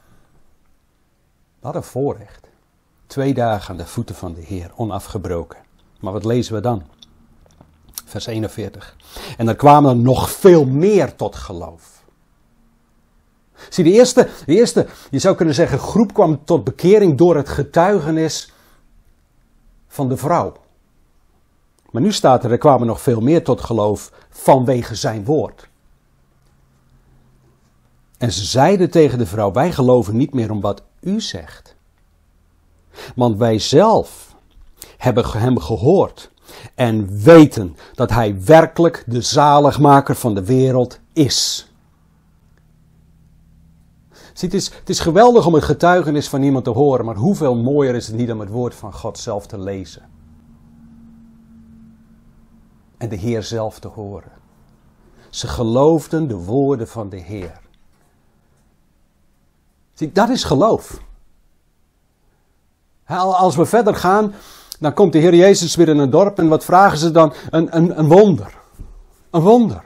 Wat een voorrecht. 2 dagen aan de voeten van de Heer, onafgebroken. Maar wat lezen we dan? Vers 41. En er kwamen er nog veel meer tot geloof. Zie, de eerste, je zou kunnen zeggen, groep kwam tot bekering door het getuigenis van de vrouw. Maar nu staat er kwamen nog veel meer tot geloof vanwege zijn woord. En ze zeiden tegen de vrouw, wij geloven niet meer om wat u zegt. Want wij zelf hebben hem gehoord en weten dat hij werkelijk de zaligmaker van de wereld is. Zie, het is geweldig om het getuigenis van iemand te horen, maar hoeveel mooier is het niet om het woord van God zelf te lezen. En de Heer zelf te horen. Ze geloofden de woorden van de Heer. Zie, dat is geloof. Als we verder gaan, dan komt de Heer Jezus weer in een dorp en wat vragen ze dan? Een wonder. Een wonder.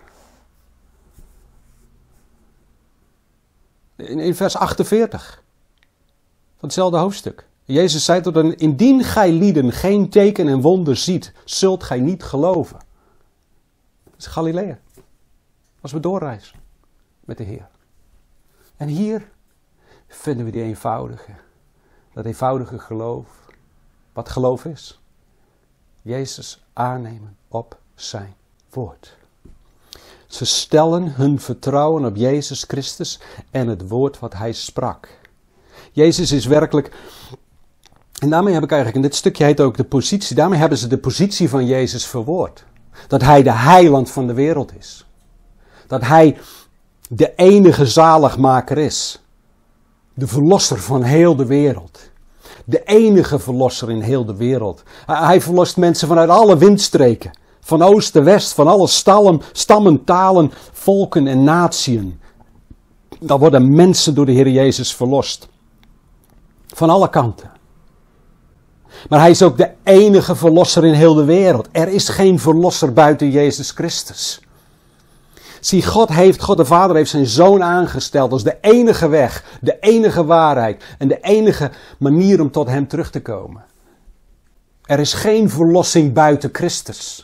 In vers 48 van hetzelfde hoofdstuk. Jezus zei tot hen, indien gij lieden geen teken en wonder ziet, zult gij niet geloven. Dat is Galilea. Als we doorreizen met de Heer. En hier vinden we dat eenvoudige geloof. Wat geloof is? Jezus aannemen op zijn woord. Ze stellen hun vertrouwen op Jezus Christus en het woord wat hij sprak. Jezus is werkelijk, en daarmee heb ik eigenlijk, en dit stukje heet ook de positie, daarmee hebben ze de positie van Jezus verwoord. Dat hij de heiland van de wereld is. Dat hij de enige zaligmaker is. De verlosser van heel de wereld. de enige verlosser in heel de wereld. Hij verlost mensen vanuit alle windstreken. Van oost en west, van alle stammen, talen, volken en natieën. Dan worden mensen door de Heer Jezus verlost. Van alle kanten. Maar hij is ook de enige verlosser in heel de wereld. Er is geen verlosser buiten Jezus Christus. Zie, God de Vader heeft zijn Zoon aangesteld als de enige weg, de enige waarheid en de enige manier om tot hem terug te komen. Er is geen verlossing buiten Christus.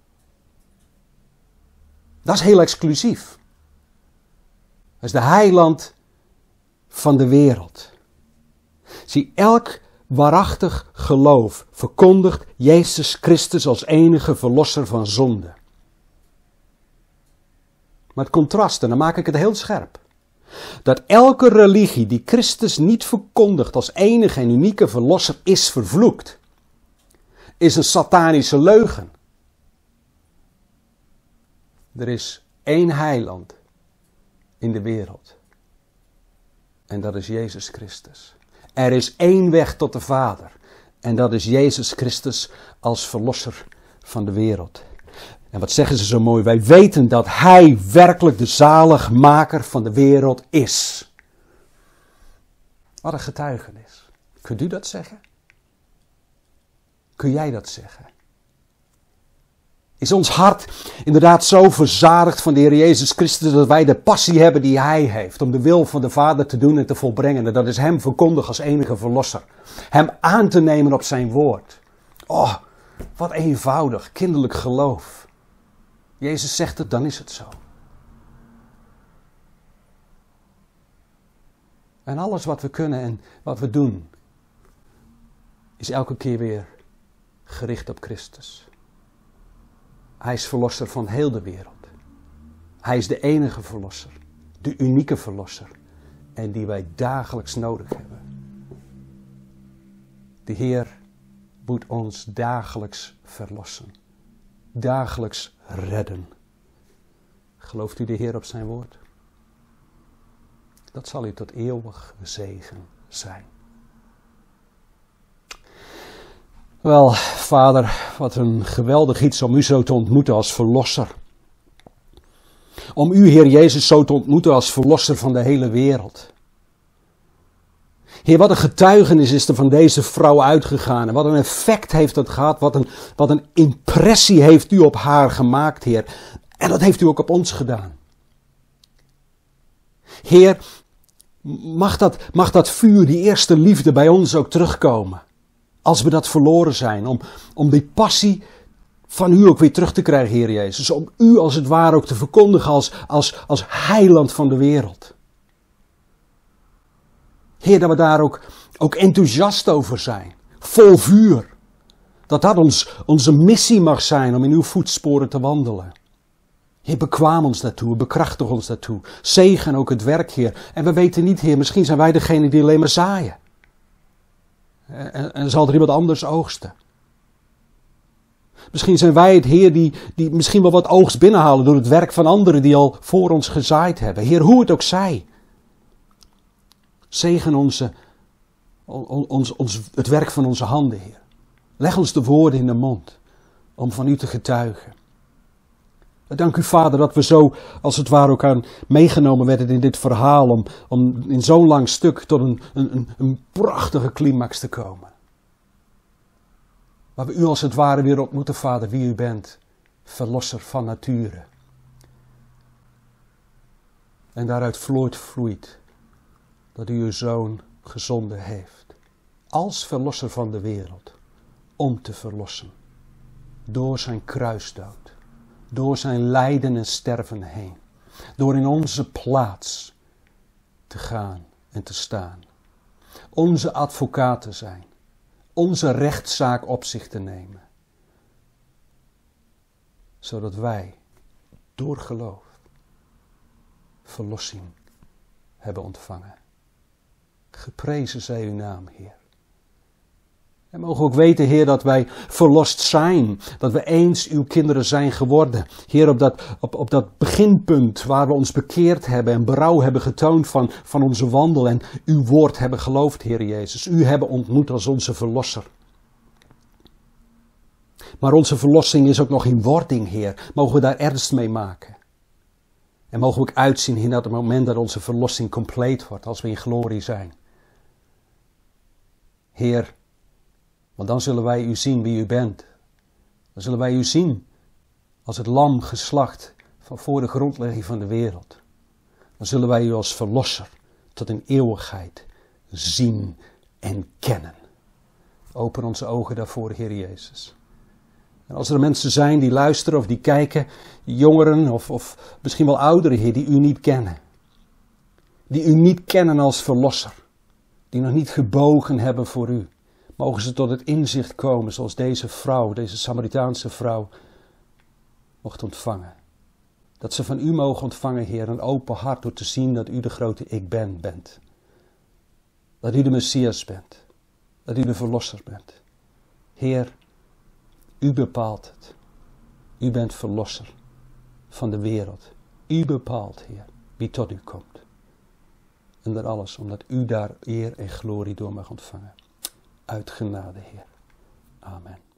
Dat is heel exclusief. Dat is de heiland van de wereld. Zie, elk waarachtig geloof verkondigt Jezus Christus als enige verlosser van zonde. Maar het contrast, en dan maak ik het heel scherp. Dat elke religie die Christus niet verkondigt als enige en unieke verlosser is vervloekt. Is een satanische leugen. Er is één heiland in de wereld. En dat is Jezus Christus. Er is één weg tot de Vader. En dat is Jezus Christus als verlosser van de wereld. En wat zeggen ze zo mooi? Wij weten dat Hij werkelijk de zaligmaker van de wereld is. Wat een getuigenis. Kunt u dat zeggen? Kun jij dat zeggen? Is ons hart inderdaad zo verzadigd van de Heer Jezus Christus dat wij de passie hebben die Hij heeft om de wil van de Vader te doen en te volbrengen? En dat is Hem verkondigen als enige verlosser. Hem aan te nemen op zijn woord. Oh, wat eenvoudig, kinderlijk geloof. Jezus zegt het, dan is het zo. En alles wat we kunnen en wat we doen, is elke keer weer gericht op Christus. Hij is verlosser van heel de wereld. Hij is de enige verlosser, de unieke verlosser, en die wij dagelijks nodig hebben. De Heer moet ons dagelijks verlossen, dagelijks redden. Gelooft u de Heer op zijn woord? Dat zal u tot eeuwig zegen zijn. Wel, Vader, wat een geweldig iets om u zo te ontmoeten als verlosser. Om u, Heer Jezus, zo te ontmoeten als verlosser van de hele wereld. Heer, wat een getuigenis is er van deze vrouw uitgegaan. En wat een effect heeft dat gehad. Wat een impressie heeft u op haar gemaakt, Heer. En dat heeft u ook op ons gedaan. Heer, mag dat vuur, die eerste liefde bij ons ook terugkomen. Als we dat verloren zijn. Om die passie van u ook weer terug te krijgen, Heer Jezus. Om u als het ware ook te verkondigen als heiland van de wereld. Heer, dat we daar ook enthousiast over zijn. Vol vuur. Dat onze missie mag zijn om in uw voetsporen te wandelen. Heer, bekwaam ons daartoe, bekrachtig ons daartoe. Zegen ook het werk, Heer. En we weten niet, Heer, misschien zijn wij degene die alleen maar zaaien. En zal er iemand anders oogsten. Misschien zijn wij het, Heer, die misschien wel wat oogst binnenhalen door het werk van anderen die al voor ons gezaaid hebben. Heer, hoe het ook zij. Zegen het werk van onze handen, Heer. Leg ons de woorden in de mond om van u te getuigen. Dank u, Vader, dat we zo als het ware ook aan meegenomen werden in dit verhaal om in zo'n lang stuk tot een prachtige climax te komen. Waar we u als het ware weer ontmoeten, Vader, wie u bent, verlosser van nature. En daaruit vloeit dat u uw Zoon gezonden heeft, als verlosser van de wereld, om te verlossen, door zijn kruisdood. Door zijn lijden en sterven heen. Door in onze plaats te gaan en te staan. Onze advocaat te zijn. Onze rechtszaak op zich te nemen. Zodat wij door geloof verlossing hebben ontvangen. Geprezen zij uw naam, Heer. En mogen we ook weten, Heer, dat wij verlost zijn. Dat we eens uw kinderen zijn geworden. Heer, op dat beginpunt waar we ons bekeerd hebben en berouw hebben getoond van onze wandel. En uw woord hebben geloofd, Heer Jezus. U hebben ontmoet als onze verlosser. Maar onze verlossing is ook nog in wording, Heer. Mogen we daar ernst mee maken. En mogen we ook uitzien in dat moment dat onze verlossing compleet wordt. Als we in glorie zijn. Heer, want dan zullen wij u zien wie u bent. Dan zullen wij u zien als het lam geslacht van voor de grondlegging van de wereld. Dan zullen wij u als verlosser tot in eeuwigheid zien en kennen. Open onze ogen daarvoor, Heer Jezus. En als er mensen zijn die luisteren of die kijken, jongeren of misschien wel ouderen, Heer, die u niet kennen. Die u niet kennen als verlosser. Die nog niet gebogen hebben voor u. Mogen ze tot het inzicht komen zoals deze vrouw, deze Samaritaanse vrouw, mocht ontvangen. Dat ze van u mogen ontvangen, Heer, een open hart door te zien dat u de grote ik ben bent. Dat u de Messias bent. Dat u de Verlosser bent. Heer, u bepaalt het. U bent Verlosser van de wereld. U bepaalt, Heer, wie tot u komt. En dat alles omdat u daar eer en glorie door mag ontvangen. Uit genade, Heer. Amen.